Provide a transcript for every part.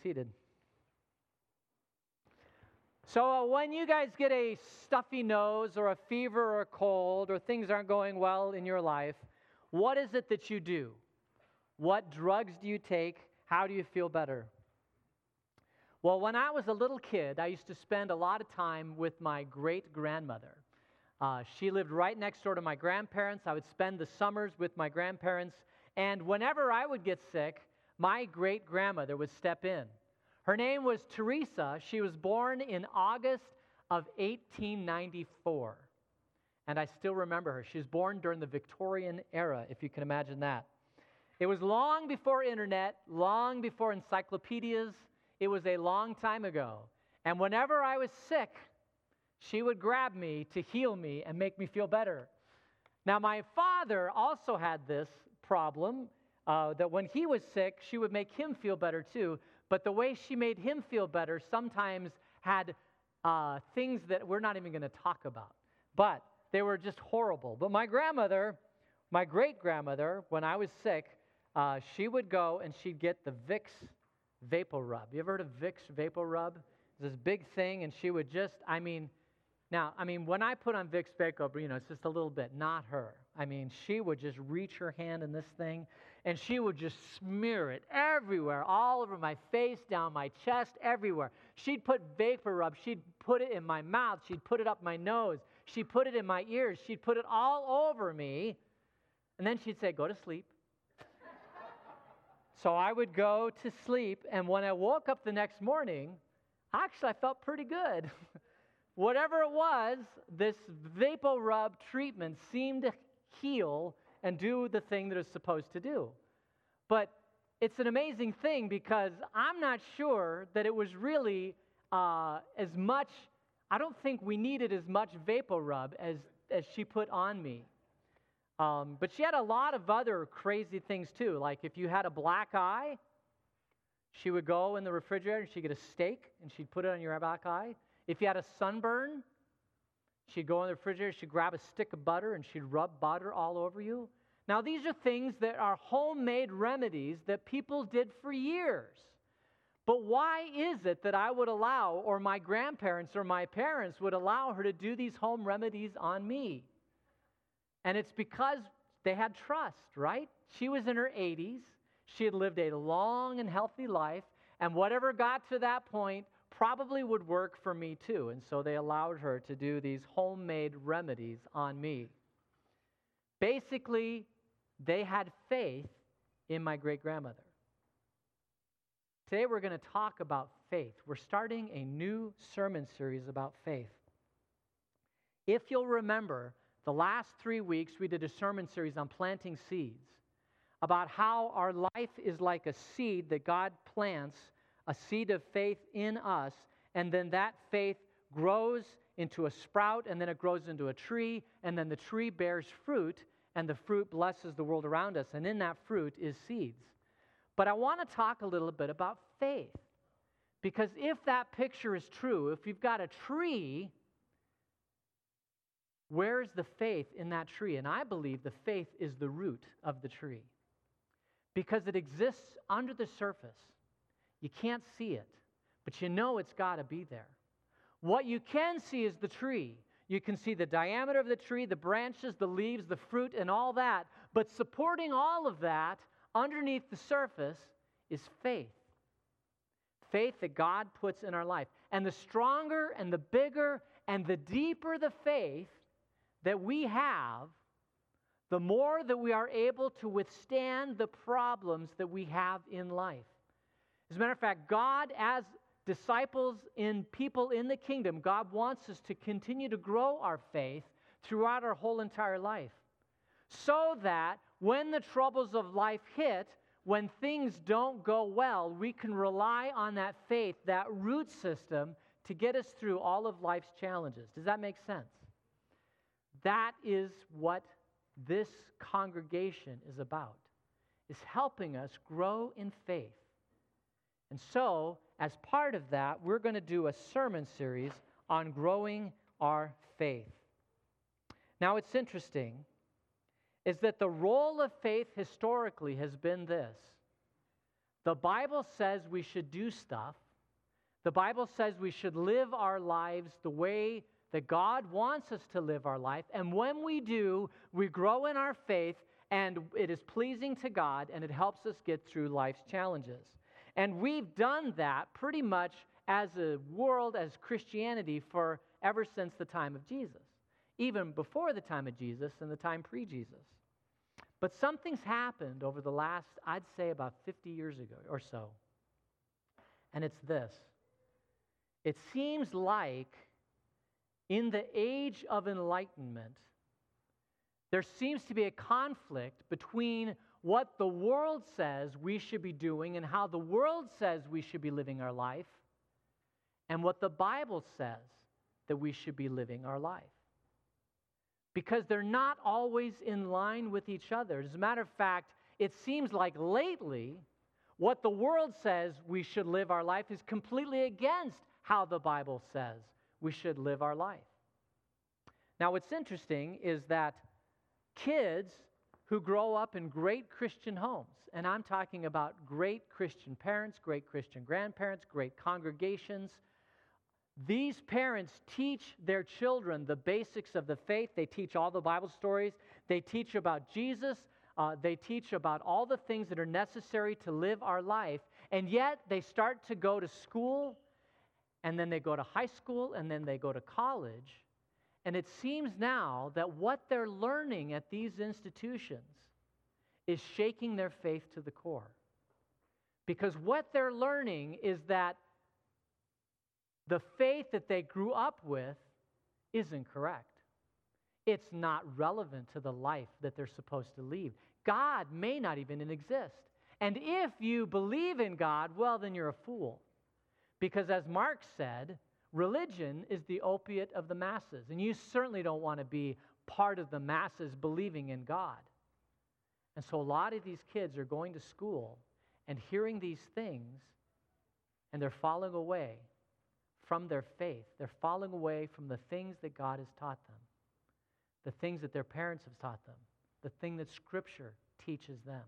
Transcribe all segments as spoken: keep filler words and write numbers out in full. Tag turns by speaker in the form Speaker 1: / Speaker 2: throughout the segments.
Speaker 1: seated. So uh, when you guys get a stuffy nose or a fever or a cold or things aren't going well in your life, what is it that you do? What drugs do you take? How do you feel better? Well, when I was a little kid, I used to spend a lot of time with my great-grandmother. Uh, she lived right next door to my grandparents. I would spend the summers with my grandparents, and whenever I would get sick, my great-grandmother would step in. Her name was Teresa. She was born in August of eighteen ninety-four, and I still remember her. She was born during the Victorian era, if you can imagine that. It was long before internet, long before encyclopedias. It was a long time ago, and whenever I was sick, she would grab me to heal me and make me feel better. Now, my father also had this problem, uh, that when he was sick, she would make him feel better too, but the way she made him feel better sometimes had uh, things that we're not even going to talk about. But they were just horrible. But my grandmother, my great-grandmother, when I was sick, uh, she would go and she'd get the Vicks VapoRub. You ever heard of Vicks VapoRub? It's this big thing, and she would just, I mean, now, I mean, when I put on Vicks VapoRub, you know, it's just a little bit, not her. I mean, she would just reach her hand in this thing, and she would just smear it everywhere, all over my face, down my chest, everywhere. She'd put VapoRub, she'd put it in my mouth, she'd put it up my nose, she'd put it in my ears, she'd put it all over me, and then she'd say, go to sleep. So I would go to sleep, and when I woke up the next morning, actually I felt pretty good. Whatever it was, this VapoRub treatment seemed to heal and do the thing that it's supposed to do. But it's an amazing thing because I'm not sure that it was really uh, as much, I don't think we needed as much VapoRub as, as she put on me. Um, but she had a lot of other crazy things too. Like if you had a black eye, she would go in the refrigerator and she'd get a steak and she'd put it on your black eye. If you had a sunburn, she'd go in the refrigerator, she'd grab a stick of butter and she'd rub butter all over you. Now these are things that are homemade remedies that people did for years. But why is it that I would allow, or my grandparents or my parents would allow her to do these home remedies on me? And it's because they had trust, right? She was in her eighties. She had lived a long and healthy life, and whatever got to that point probably would work for me too. And so they allowed her to do these homemade remedies on me. Basically, they had faith in my great-grandmother. Today we're going to talk about faith. We're starting a new sermon series about faith. If you'll remember, the last three weeks we did a sermon series on planting seeds, about how our life is like a seed that God plants, a seed of faith in us, and then that faith grows into a sprout, and then it grows into a tree, and then the tree bears fruit, and the fruit blesses the world around us, and in that fruit is seeds. But I want to talk a little bit about faith, because if that picture is true, if you've got a tree, where's the faith in that tree? And I believe the faith is the root of the tree, because it exists under the surface. You can't see it, but you know it's got to be there. What you can see is the tree. You can see the diameter of the tree, the branches, the leaves, the fruit, and all that. But supporting all of that, underneath the surface, is faith. Faith that God puts in our life. And the stronger and the bigger and the deeper the faith that we have, the more that we are able to withstand the problems that we have in life. As a matter of fact, God, as disciples in people in the kingdom, God wants us to continue to grow our faith throughout our whole entire life, so that when the troubles of life hit, when things don't go well, we can rely on that faith, that root system, to get us through all of life's challenges. Does that make sense? That is what this congregation is about, is helping us grow in faith. And so, as part of that, we're going to do a sermon series on growing our faith. Now, what's interesting is that the role of faith historically has been this. The Bible says we should do stuff. The Bible says we should live our lives the way that God wants us to live our life. And when we do, we grow in our faith, and it is pleasing to God, and it helps us get through life's challenges. And we've done that pretty much as a world, as Christianity, for ever since the time of Jesus, even before the time of Jesus and the time pre-Jesus. But something's happened over the last, I'd say about fifty years ago or so, and it's this. It seems like in the age of enlightenment, there seems to be a conflict between what the world says we should be doing and how the world says we should be living our life, and what the Bible says that we should be living our life. Because they're not always in line with each other. As a matter of fact, it seems like lately, what the world says we should live our life is completely against how the Bible says we should live our life. Now, what's interesting is that kids who grow up in great Christian homes, and I'm talking about great Christian parents, great Christian grandparents, great congregations, these parents teach their children the basics of the faith. They teach all the Bible stories. They teach about Jesus. Uh, they teach about all the things that are necessary to live our life. And yet they start to go to school, and then they go to high school, and then they go to college. And it seems now that what they're learning at these institutions is shaking their faith to the core. Because what they're learning is that the faith that they grew up with isn't correct. It's not relevant to the life that they're supposed to lead. God may not even exist. And if you believe in God, well, then you're a fool. Because as Marx said, religion is the opiate of the masses. And you certainly don't want to be part of the masses believing in God. And so a lot of these kids are going to school and hearing these things, and they're falling away from their faith. They're falling away from the things that God has taught them, the things that their parents have taught them, the thing that Scripture teaches them.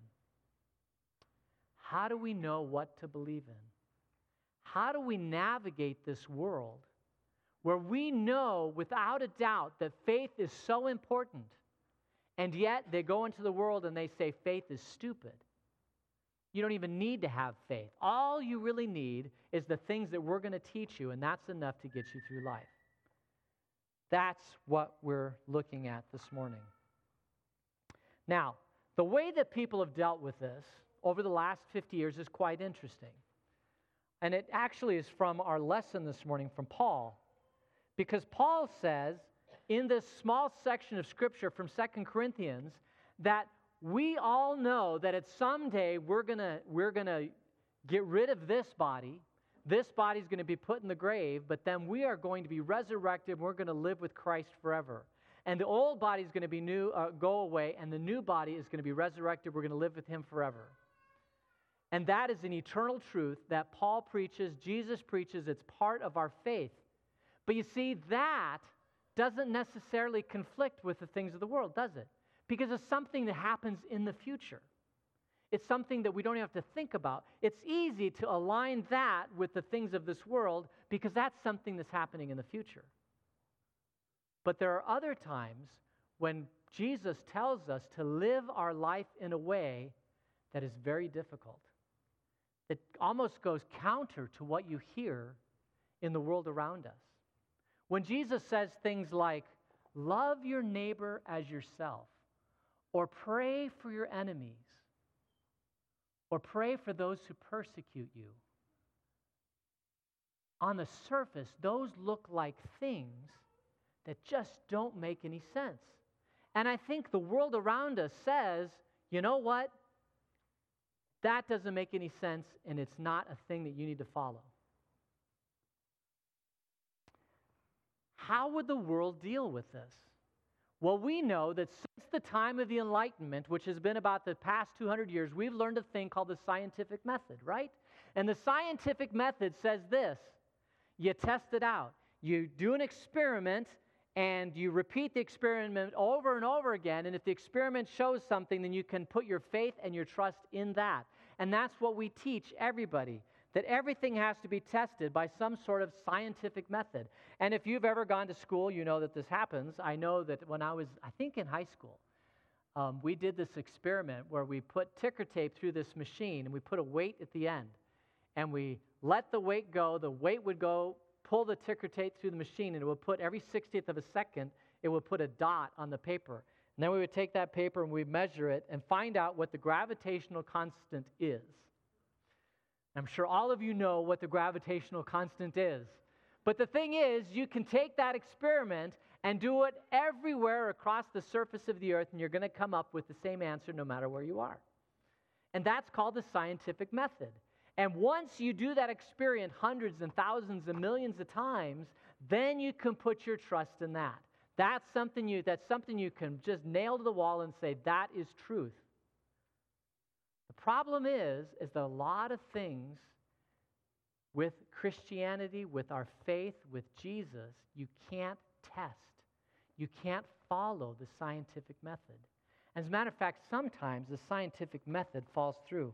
Speaker 1: How do we know what to believe in? How do we navigate this world where we know without a doubt that faith is so important, and yet they go into the world and they say faith is stupid? You don't even need to have faith. All you really need is the things that we're going to teach you, and that's enough to get you through life. That's what we're looking at this morning. Now, the way that people have dealt with this over the last fifty years is quite interesting. And it actually is from our lesson this morning from Paul. Because Paul says in this small section of Scripture from Second Corinthians that we all know that at some day we're gonna we're gonna get rid of this body. This body's going to be put in the grave, but then we are going to be resurrected. And we're going to live with Christ forever. And the old body is going to be new, uh, go away, and the new body is going to be resurrected. We're going to live with Him forever. And that is an eternal truth that Paul preaches, Jesus preaches. It's part of our faith. But you see, that doesn't necessarily conflict with the things of the world, does it? Because it's something that happens in the future. It's something that we don't have to think about. It's easy to align that with the things of this world because that's something that's happening in the future. But there are other times when Jesus tells us to live our life in a way that is very difficult. It almost goes counter to what you hear in the world around us. When Jesus says things like, love your neighbor as yourself, or pray for your enemies, or pray for those who persecute you. On the surface, those look like things that just don't make any sense. And I think the world around us says, you know what? That doesn't make any sense, and it's not a thing that you need to follow. How would the world deal with this? Well, we know that since the time of the Enlightenment, which has been about the past two hundred years, we've learned a thing called the scientific method, right? And the scientific method says this: you test it out. You do an experiment, and you repeat the experiment over and over again, and if the experiment shows something, then you can put your faith and your trust in that. And that's what we teach everybody, that everything has to be tested by some sort of scientific method. And if you've ever gone to school, you know that this happens. I know that when I was, I think in high school, um, we did this experiment where we put ticker tape through this machine and we put a weight at the end. And we let the weight go. The weight would go, pull the ticker tape through the machine, and it would put every sixtieth of a second, it would put a dot on the paper. And then we would take that paper and we'd measure it and find out what the gravitational constant is. I'm sure all of you know what the gravitational constant is. But the thing is, you can take that experiment and do it everywhere across the surface of the earth, and you're going to come up with the same answer no matter where you are. And that's called the scientific method. And once you do that experiment hundreds and thousands and millions of times, then you can put your trust in that. That's something you, that's something you can just nail to the wall and say, that is truth. The problem is, is that a lot of things with Christianity, with our faith, with Jesus, you can't test. You can't follow the scientific method. As a matter of fact, sometimes the scientific method falls through.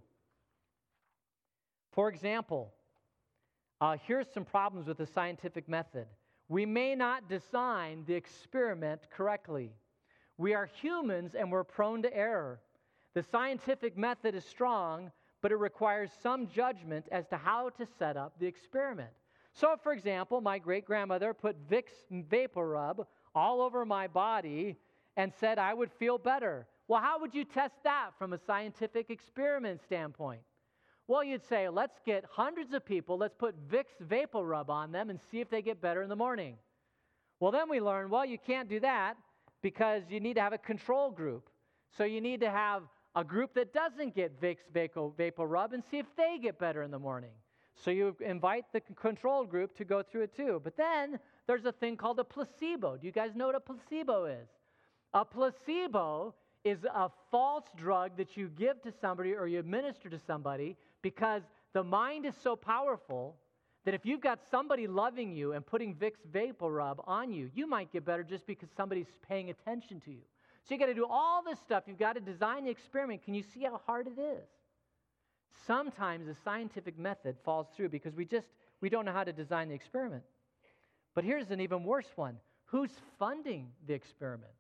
Speaker 1: For example, uh, here's some problems with the scientific method. We may not design the experiment correctly. We are humans and we're prone to error. The scientific method is strong, but it requires some judgment as to how to set up the experiment. So, for example, my great-grandmother put Vicks Vapor Rub all over my body and said I would feel better. Well, how would you test that from a scientific experiment standpoint? Well, you'd say, let's get hundreds of people, let's put Vicks Vapor Rub on them and see if they get better in the morning. Well, then we learn, well, you can't do that because you need to have a control group. So you need to have a group that doesn't get Vicks Vapor Rub and see if they get better in the morning. So you invite the control group to go through it too. But then there's a thing called a placebo. Do you guys know what a placebo is? A placebo is a false drug that you give to somebody or you administer to somebody because the mind is so powerful that if you've got somebody loving you and putting Vicks Vapor Rub on you, you might get better just because somebody's paying attention to you. So you got to do all this stuff. You've got to design the experiment. Can you see how hard it is? Sometimes the scientific method falls through because we just, we don't know how to design the experiment. But here's an even worse one. Who's funding the experiment?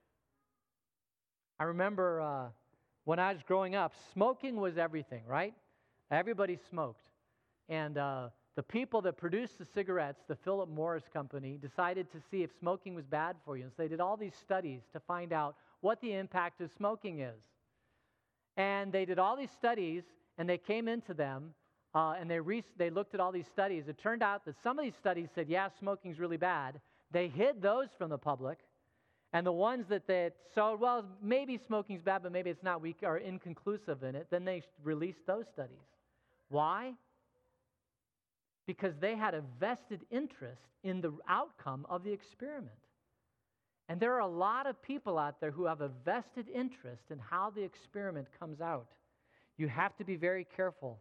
Speaker 1: I remember uh, when I was growing up, smoking was everything, right? Everybody smoked. And uh, the people that produced the cigarettes, the Philip Morris Company, decided to see if smoking was bad for you. And so they did all these studies to find out what the impact of smoking is. And they did all these studies, and they came into them, uh, and they, re- they looked at all these studies. It turned out that some of these studies said, yeah, smoking's really bad. They hid those from the public. And the ones that they so, well, maybe smoking's bad, but maybe it's not, we are inconclusive in it, then they released those studies. Why? Because they had a vested interest in the outcome of the experiment. And there are a lot of people out there who have a vested interest in how the experiment comes out. You have to be very careful.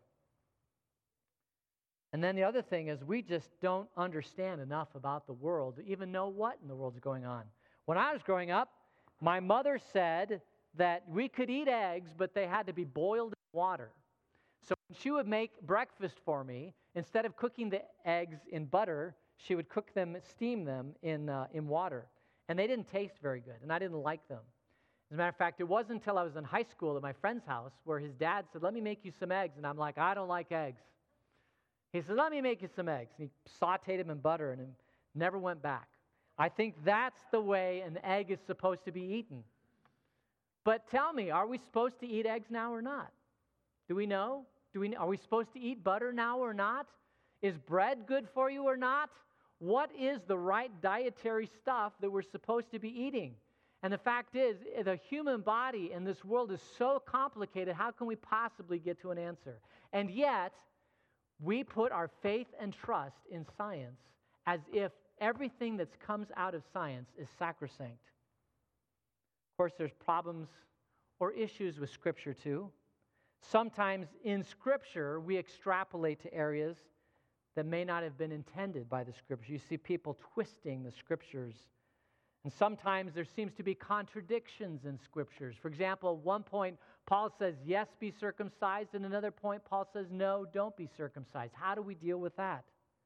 Speaker 1: And then the other thing is we just don't understand enough about the world to even know what in the world's going on. When I was growing up, my mother said that we could eat eggs, but they had to be boiled in water. So when she would make breakfast for me, instead of cooking the eggs in butter, she would cook them, steam them in, uh, in water. And they didn't taste very good, and I didn't like them. As a matter of fact, it wasn't until I was in high school at my friend's house where his dad said, let me make you some eggs. And I'm like, I don't like eggs. He said, let me make you some eggs. And he sauteed them in butter and it never went back. I think that's the way an egg is supposed to be eaten. But tell me, are we supposed to eat eggs now or not? Do we know? Do we, are we supposed to eat butter now or not? Is bread good for you or not? What is the right dietary stuff that we're supposed to be eating? And the fact is, the human body in this world is so complicated, how can we possibly get to an answer? And yet, we put our faith and trust in science as if everything that comes out of science is sacrosanct. Of course, there's problems or issues with Scripture too. Sometimes in Scripture, we extrapolate to areas that may not have been intended by the Scripture. You see people twisting the Scriptures. And sometimes there seems to be contradictions in Scriptures. For example, at one point, Paul says, yes, be circumcised. And another point, Paul says, no, don't be circumcised. How do we deal with that?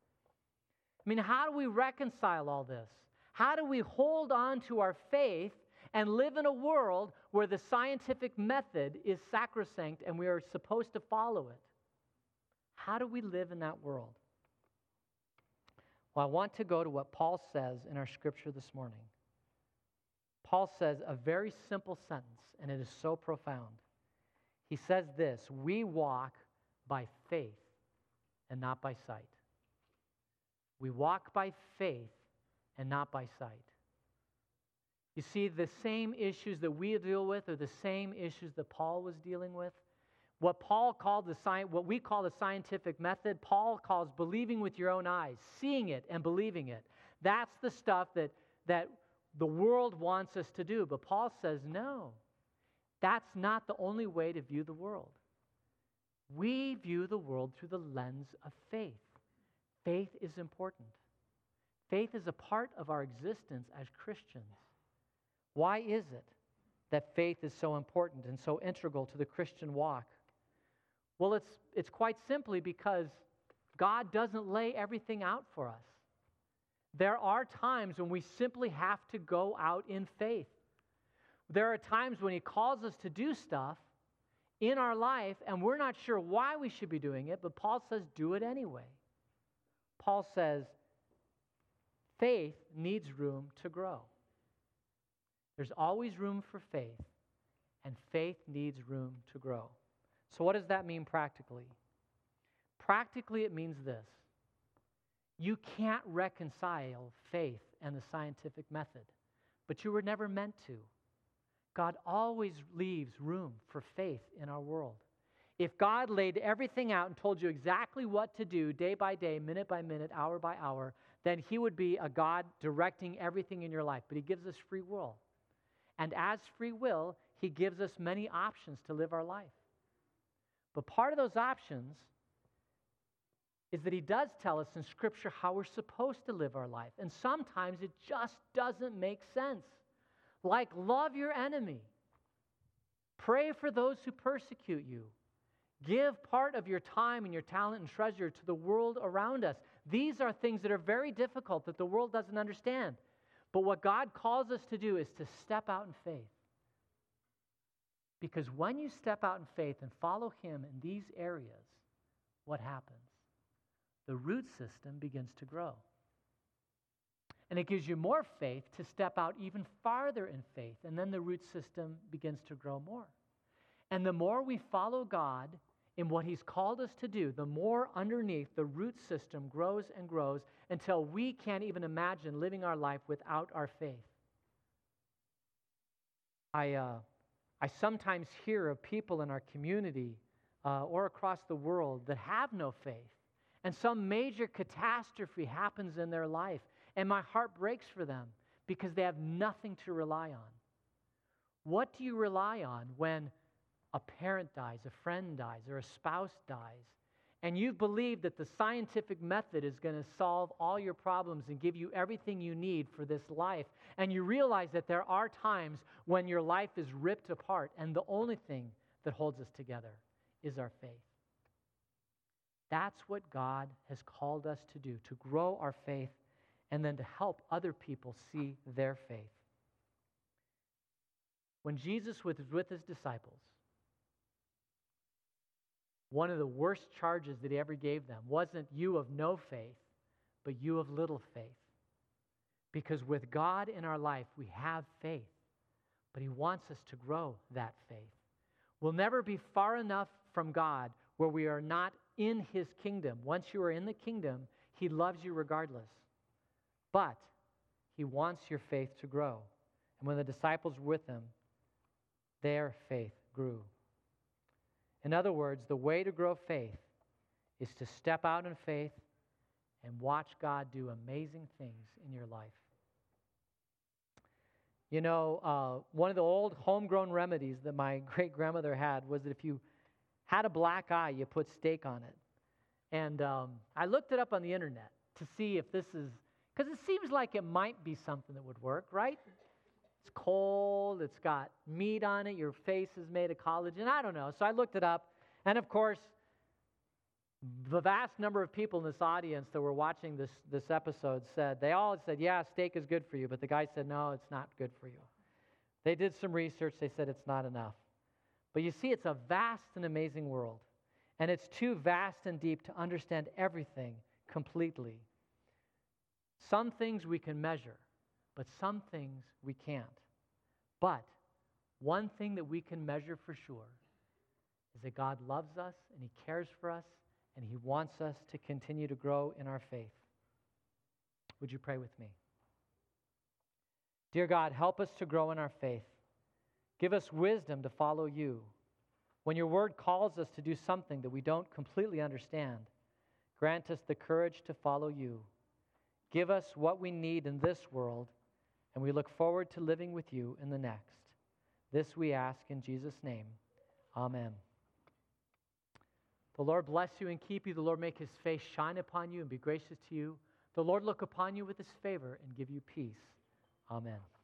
Speaker 1: I mean, how do we reconcile all this? How do we hold on to our faith and live in a world where the scientific method is sacrosanct and we are supposed to follow it? How do we live in that world? Well, I want to go to what Paul says in our scripture this morning. Paul says a very simple sentence, and it is so profound. He says this, we walk by faith and not by sight. We walk by faith and not by sight. You see, the same issues that we deal with are the same issues that Paul was dealing with. What Paul called the sci- what we call the scientific method, Paul calls believing with your own eyes, seeing it and believing it. That's the stuff that, that the world wants us to do. But Paul says, no, that's not the only way to view the world. We view the world through the lens of faith. Faith is important. Faith is a part of our existence as Christians. Why is it that faith is so important and so integral to the Christian walk? Well, it's, it's quite simply because God doesn't lay everything out for us. There are times when we simply have to go out in faith. There are times when He calls us to do stuff in our life and we're not sure why we should be doing it, but Paul says, do it anyway. Paul says, faith needs room to grow. There's always room for faith, and faith needs room to grow. So what does that mean practically? Practically, it means this. You can't reconcile faith and the scientific method, but you were never meant to. God always leaves room for faith in our world. If God laid everything out and told you exactly what to do day by day, minute by minute, hour by hour, then He would be a God directing everything in your life. But He gives us free will. And as free will, He gives us many options to live our life. But part of those options is that He does tell us in Scripture how we're supposed to live our life. And sometimes it just doesn't make sense. Like, love your enemy. Pray for those who persecute you. Give part of your time and your talent and treasure to the world around us. These are things that are very difficult that the world doesn't understand. But what God calls us to do is to step out in faith. Because when you step out in faith and follow Him in these areas, what happens? The root system begins to grow. And it gives you more faith to step out even farther in faith. And then the root system begins to grow more. And the more we follow God in what He's called us to do, the more underneath the root system grows and grows until we can't even imagine living our life without our faith. I, uh, I sometimes hear of people in our community uh, or across the world that have no faith. And some major catastrophe happens in their life. And my heart breaks for them because they have nothing to rely on. What do you rely on when a parent dies, a friend dies, or a spouse dies, and you believe that the scientific method is going to solve all your problems and give you everything you need for this life, and you realize that there are times when your life is ripped apart, and the only thing that holds us together is our faith. That's what God has called us to do, to grow our faith and then to help other people see their faith. When Jesus was with His disciples, one of the worst charges that He ever gave them wasn't you of no faith, but you of little faith. Because with God in our life, we have faith, but He wants us to grow that faith. We'll never be far enough from God where we are not in His kingdom. Once you are in the kingdom, He loves you regardless. But He wants your faith to grow. And when the disciples were with Him, their faith grew. In other words, the way to grow faith is to step out in faith and watch God do amazing things in your life. You know, uh, one of the old homegrown remedies that my great-grandmother had was that if you had a black eye, you put steak on it. And um, I looked it up on the internet to see if this is, because it seems like it might be something that would work, right? it's cold, it's got meat on it, your face is made of collagen. I don't know. So I looked it up. And of course, the vast number of people in this audience that were watching this, this episode said, they all said, yeah, steak is good for you. But the guy said, no, it's not good for you. They did some research. They said it's not enough. But you see, it's a vast and amazing world. And it's too vast and deep to understand everything completely. Some things we can measure, but some things we can't. But one thing that we can measure for sure is that God loves us and He cares for us and He wants us to continue to grow in our faith. Would you pray with me? Dear God, help us to grow in our faith. Give us wisdom to follow you. When your word calls us to do something that we don't completely understand, grant us the courage to follow you. Give us what we need in this world, and we look forward to living with you in the next. This we ask in Jesus' name. Amen. The Lord bless you and keep you. The Lord make His face shine upon you and be gracious to you. The Lord look upon you with His favor and give you peace. Amen.